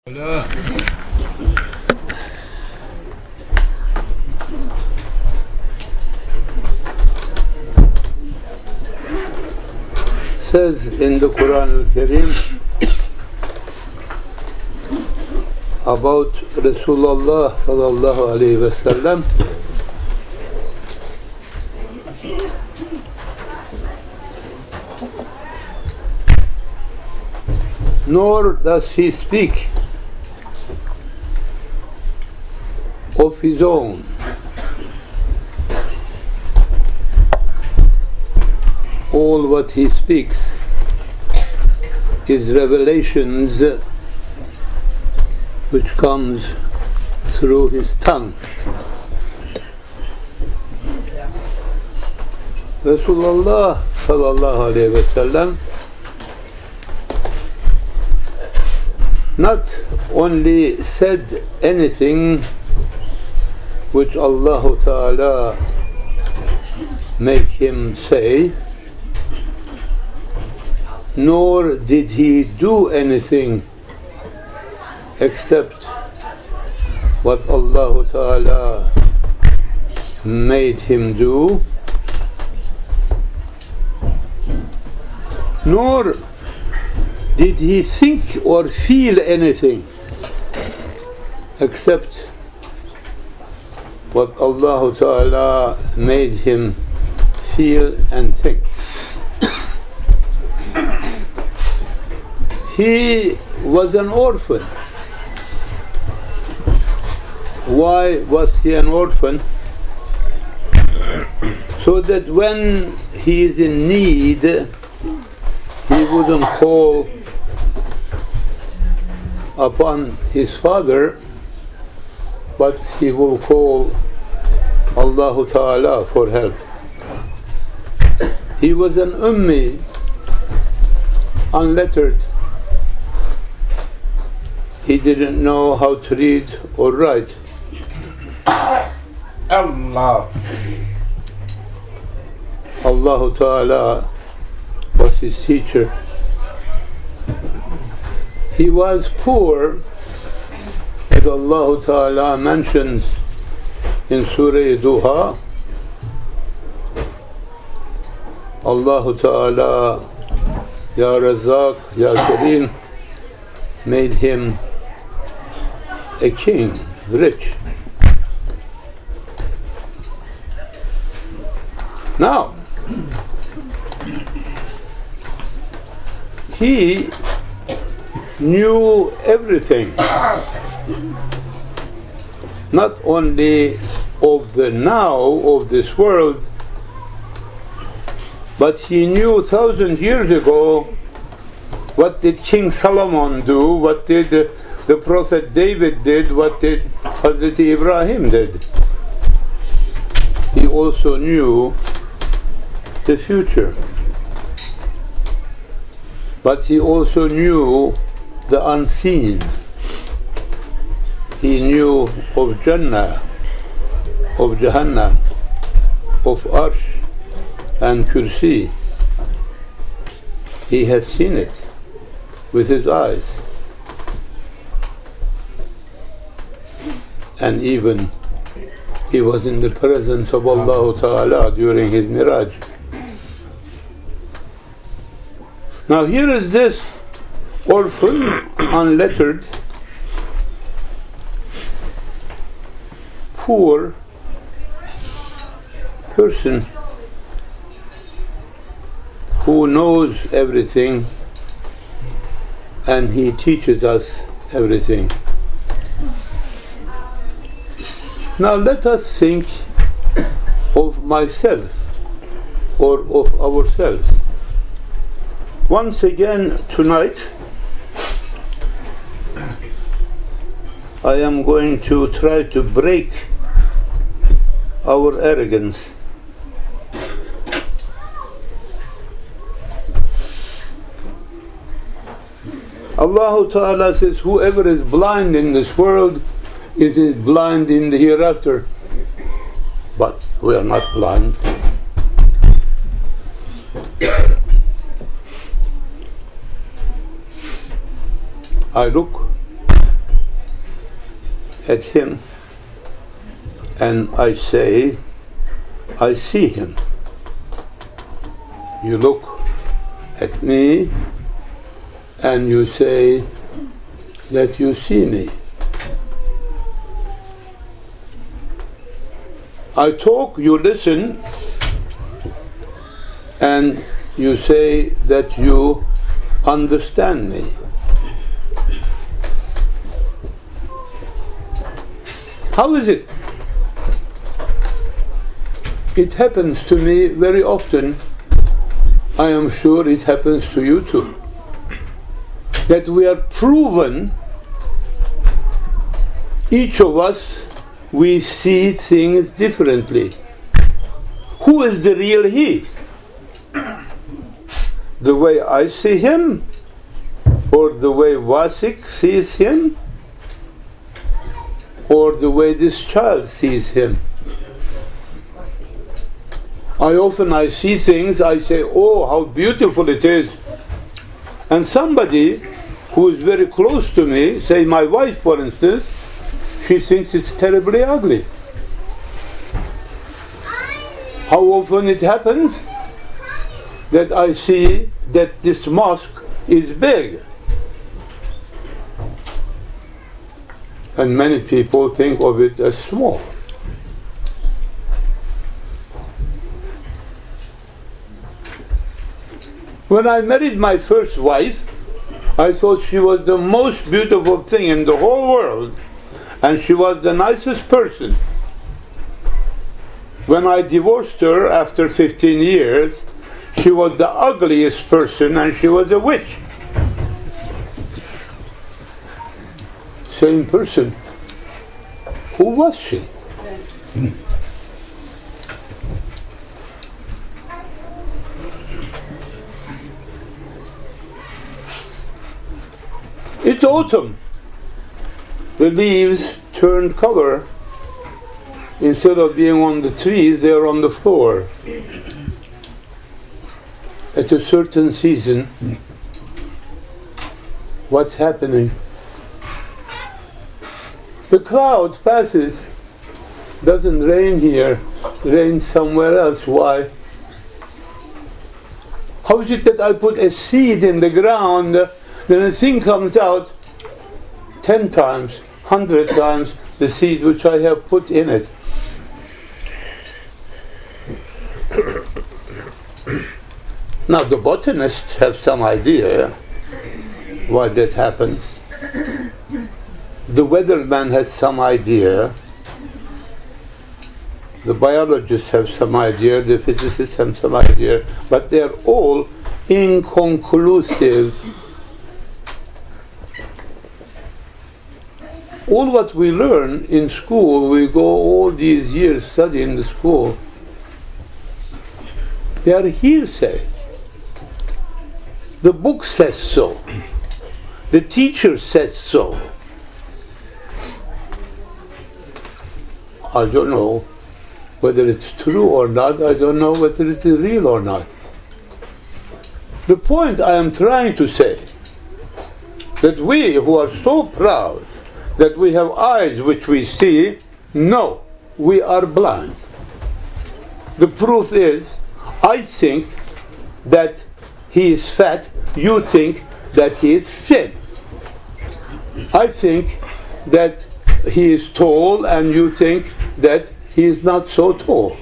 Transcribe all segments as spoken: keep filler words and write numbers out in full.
Allah. Says in the Quran al-Karim about Rasulullah sallallahu alayhi wa sallam, nor does he speak of his own. All what he speaks is revelations which comes through his tongue. Rasulullah sallallahu alayhi wa sallam not only said anything which Allah Ta'ala make him say, nor did he do anything except what Allah Ta'ala made him do, nor did he think or feel anything except what Allah Ta'ala made him feel and think. He was an orphan. Why was he an orphan? So that when he is in need, he wouldn't call upon his father, but he will call Allah Ta'ala for help. He was an ummi, unlettered. He didn't know how to read or write. Allah. Allah Ta'ala was his teacher. He was poor, as Allah Ta'ala mentions in Surah Duha. Allah Ta'ala, Ya Razak, Ya Kareem, made him a king, rich. Now, he knew everything, not only of the now of this world, but he knew thousand years ago what did King Solomon do, what did the, the Prophet David did, what did Hazrat Ibrahim did. He also knew the future, but he also knew the unseen. He knew of Jannah, of Jahannam, of Arsh and Kursi. He has seen it with his eyes. And even he was in the presence of Allah Ta'ala during his Miraj. Now here is this orphan, unlettered, poor person who knows everything, and he teaches us everything. Now let us think of myself or of ourselves. Once again tonight, I am going to try to break our arrogance. Allah Ta'ala says, whoever is blind in this world is blind in the hereafter. But we are not blind. I look at him and I say, I see him. You look at me and you say that you see me. I talk, you listen, and you say that you understand me. How is it? It happens to me very often. I am sure it happens to you too. That we are proven, each of us, we see things differently. Who is the real he? The way I see him? Or the way Vasik sees him? Or the way this child sees him? I often I see things, I say, oh, how beautiful it is. And somebody who is very close to me, say my wife for instance, she thinks it's terribly ugly. How often it happens that I see that this mosque is big. And many people think of it as small. When I married my first wife, I thought she was the most beautiful thing in the whole world, and she was the nicest person. When I divorced her after fifteen years, she was the ugliest person and she was a witch. Same person. Who was she? Hmm. It's autumn. The leaves turned color. Instead of being on the trees, they are on the floor. At a certain season, what's happening? The cloud passes. Doesn't rain here, rains somewhere else. Why? How is it that I put a seed in the ground, then a thing comes out ten times, hundred times the seed which I have put in it? Now the botanists have some idea why that happens. The weatherman has some idea. The biologists have some idea. The physicists have some idea. But they're all inconclusive. All what we learn in school, we go all these years studying the school, they are hearsay. The book says so. The teacher says so. I don't know whether it's true or not. I don't know whether it is real or not. The point I am trying to say, that we who are so proud that we have eyes which we see, no, we are blind. The proof is, I think that he is fat, you think that he is thin. I think that he is tall and you think that he is not so tall.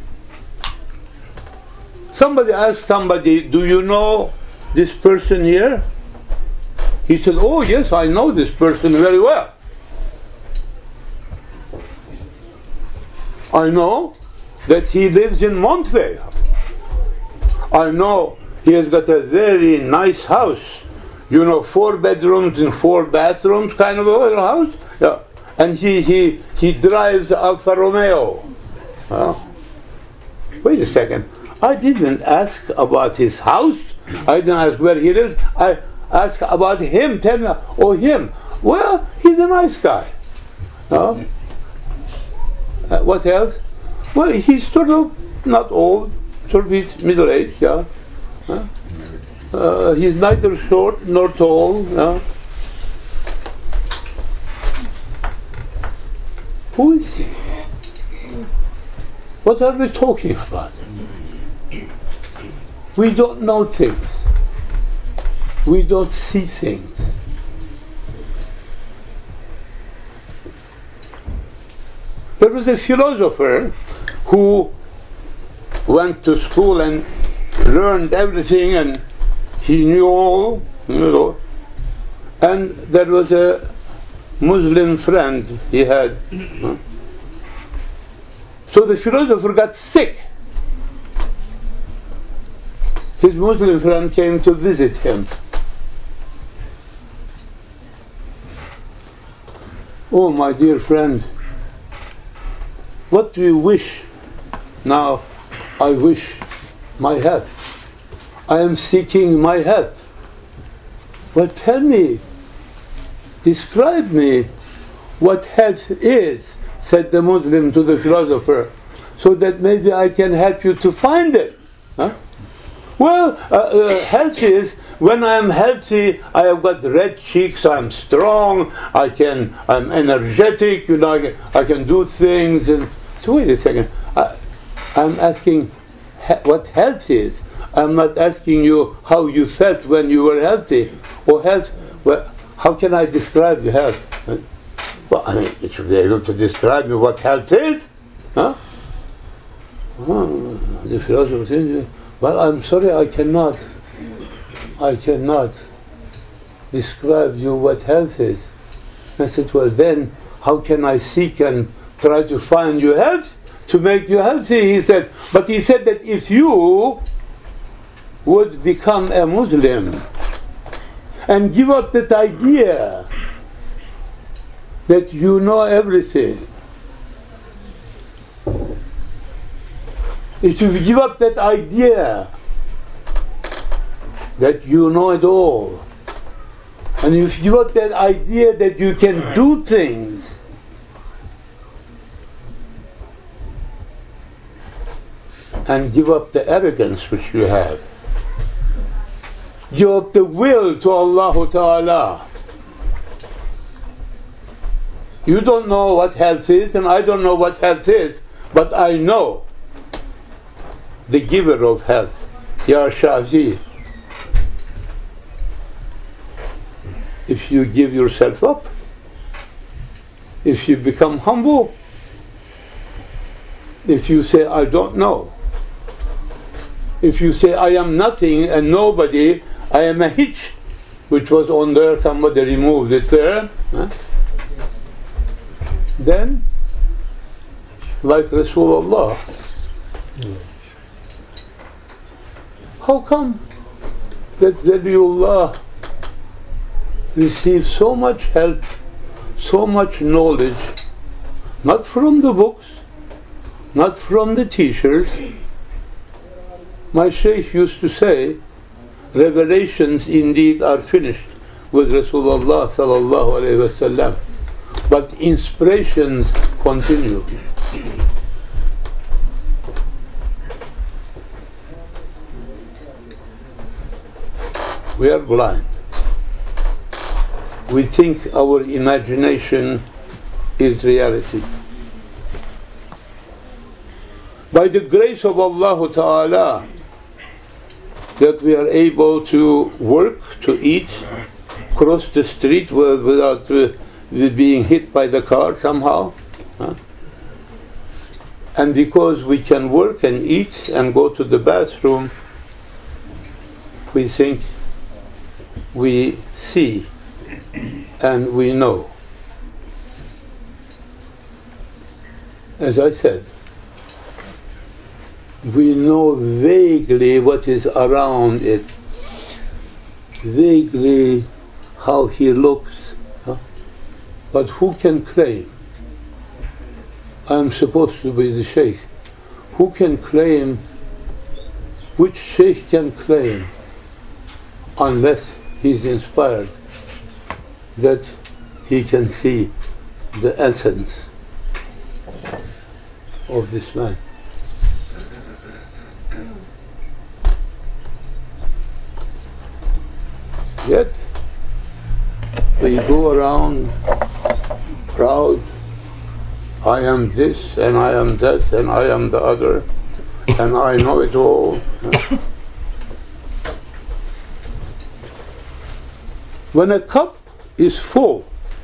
Somebody asked somebody, do you know this person here? He said, oh yes, I know this person very well. I know that he lives in Montvale. I know he has got a very nice house. You know, four bedrooms and four bathrooms kind of a house. Yeah. And he, he, he drives Alfa Romeo. Well, wait a second. I didn't ask about his house. I didn't ask where he lives. I asked about him. Tell me, oh, him. Well, he's a nice guy. No? Uh, what else? Well, he's sort of not old, sort of he's middle-aged, yeah. Huh? Uh, he's neither short nor tall. Yeah. Who is he? What are we talking about? We don't know things. We don't see things. There was a philosopher who went to school and learned everything, and he knew all, you know. And there was a Muslim friend he had. So the philosopher got sick. His Muslim friend came to visit him. Oh, my dear friend, what do you wish? Now, I wish my health. I am seeking my health. Well, tell me, describe me what health is, said the Muslim to the philosopher, so that maybe I can help you to find it. Huh? Well, uh, uh, health is, when I am healthy, I have got red cheeks, I am strong, I can, I'm energetic, you know, I can, I can do things. And so wait a second, I, I'm asking he- what health is. I'm not asking you how you felt when you were healthy. Or health, well, how can I describe the health? Well, I mean, you should be able to describe me what health is. Huh? Oh, the philosopher says, well, I'm sorry, I cannot. I cannot describe you what health is. I said, well, then, how can I seek and try to find you health to make you healthy? He said, but he said that if you would become a Muslim and give up that idea that you know everything, if you give up that idea that you know it all, and if you give up that idea that you can do things, and give up the arrogance which you have, give up the will to Allah Ta'ala. You don't know what health is, and I don't know what health is, but I know the giver of health, Ya Shafi. If you give yourself up, if you become humble, if you say, I don't know, if you say, I am nothing and nobody, I am a hitch, which was on there, somebody removed it there, huh? Then, like Rasulullah, how come that Waliullah receives so much help, so much knowledge, not from the books, not from the teachers? My Shaykh used to say, revelations indeed are finished with Rasulullah sallallahu alaihi wasallam, but inspirations continue. We are blind. We think our imagination is reality. By the grace of Allah Ta'ala, that we are able to work, to eat, cross the street without uh, being hit by the car somehow. Huh? And because we can work and eat and go to the bathroom, we think we see and we know. As I said, we know vaguely what is around it, vaguely how he looks, huh? But who can claim? I'm supposed to be the Shaykh. Who can claim? Which Shaykh can claim, unless he's inspired, that he can see the essence of this man? Yet we go around proud, I am this and I am that and I am the other and I know it all. When a cup is full,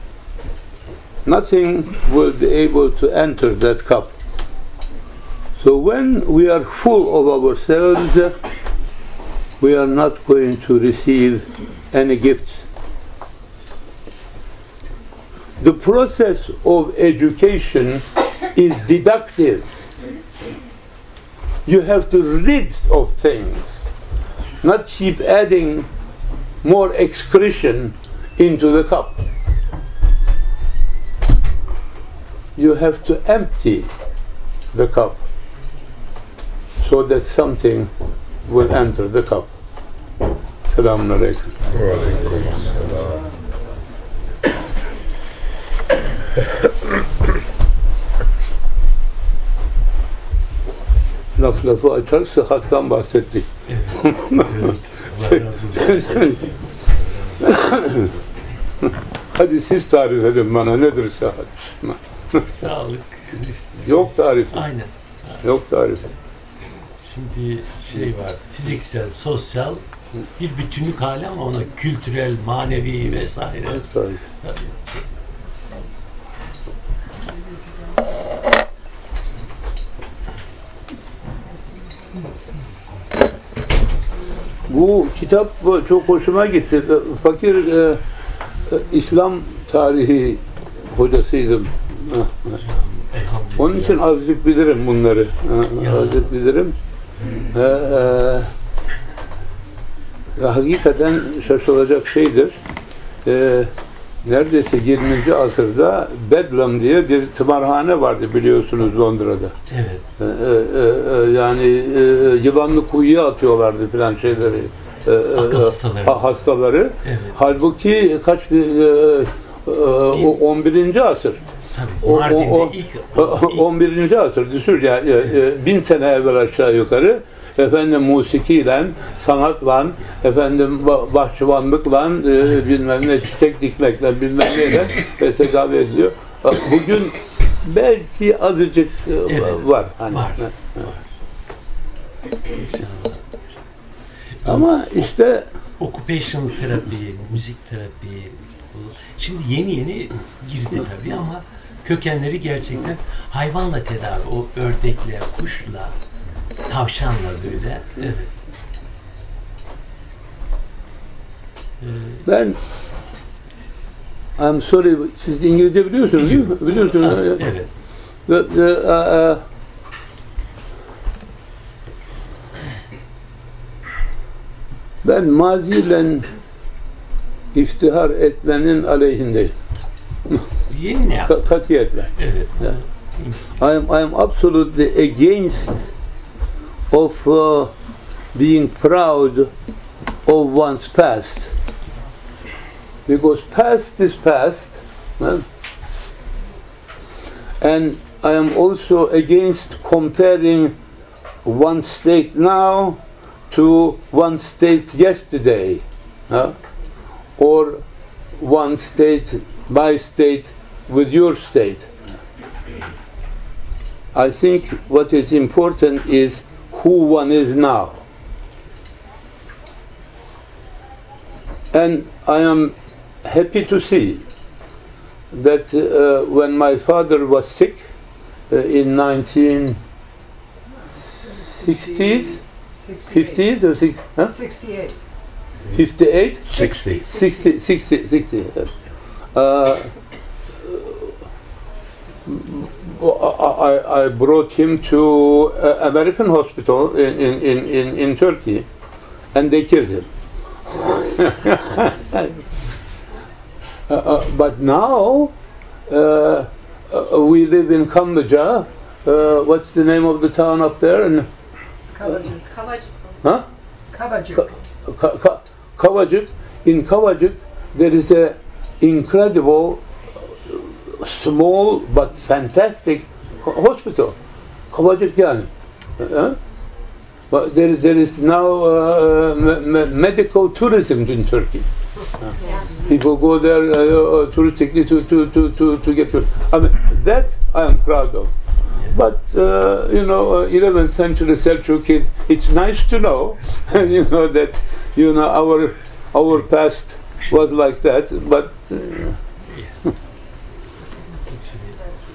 nothing will be able to enter that cup. So when we are full of ourselves, we are not going to receive any gifts. The process of education is deductive. You have to rid of things, not keep adding more excretion into the cup. You have to empty the cup so that something will enter the cup. Assalamu alaikum. Wa alaikum assalam. Laf lafı açar, sıhhattan bahsettik. Evet. Hadi siz tarif edin bana, nedir sıhhat? Sağlık. Yok tarifi. Aynen. Yok tarifi. Şimdi şey var, fiziksel, sosyal bir bütünlük hali ama ona kültürel, manevi vesaire. Evet, tabii. Tabii. Bu kitap çok hoşuma gitti. Fakir e, e, İslam tarihi hocasıydım. Onun için azıcık bilirim bunları. Azıcık bilirim. E, e, hakikaten şaşılacak şeydir. E, neredeyse yirminci asırda Bedlam diye bir tımarhane vardı, biliyorsunuz, Londra'da. Evet. E, e, e, yani e, yılanlı kuyuya atıyorlardı filan şeyleri. E, Akıl hastaları. Ha, hastaları. Evet. Halbuki kaç bir e, e, on birinci asır. Tabii, o, o, o, ilk, on birinci asır düşür ya, evet. e, bin sene evvel aşağı yukarı. Efendim musikiyle, sanatla, efendim bahçıvanlıkla, e, bilmem ne, çiçek dikmekle, bilmem neyle e, tedavi ediliyor. Bugün belki azıcık e, evet, var. Hani. Var. var. Ama işte occupational terapi, müzik terapi, şimdi yeni yeni girdi tabii ama kökenleri gerçekten hayvanla tedavi, o ördekle, kuşla, tavşanla böyle. Evet. Ben I'm sorry, siz İngilizce biliyorsunuz değil mi? Biliyorsunuz. Evet. The, the, uh, uh, ben maziyle iftihar etmenin aleyhindeyim. Yeni ne yaptın? Katiyetle. Evet. Yeah. I am, I am absolutely against of uh, being proud of one's past, because past is past, well, and I am also against comparing one state now to one state yesterday, uh, or one state, my state, with your state. I think what is important is who one is now. And I am happy to see that uh, when my father was sick uh, in nineteen sixties, fifties or six, huh? sixty-eight. fifty-eight? sixty. sixty, sixty, sixty. Uh, I, I brought him to uh, American hospital in, in, in, in Turkey, and they killed him. uh, uh, but now uh, uh, we live in Kambaja. Uh, what's the name of the town up there? And, Kavacık. Kavacık. huh? Kavacık. Ka- Ka- Kavacık. In Kavacık, there is a incredible, small but fantastic hospital. Kavacık yani. Uh, but there, there is now uh, me- me- medical tourism in Turkey. People go there uh, touristically to, to, to, to, to get food. I mean, that I am proud of. But, uh, you know, uh, eleventh century Selçuk, it's nice to know, you know, that, you know, our our past was like that, but... Uh, Yes.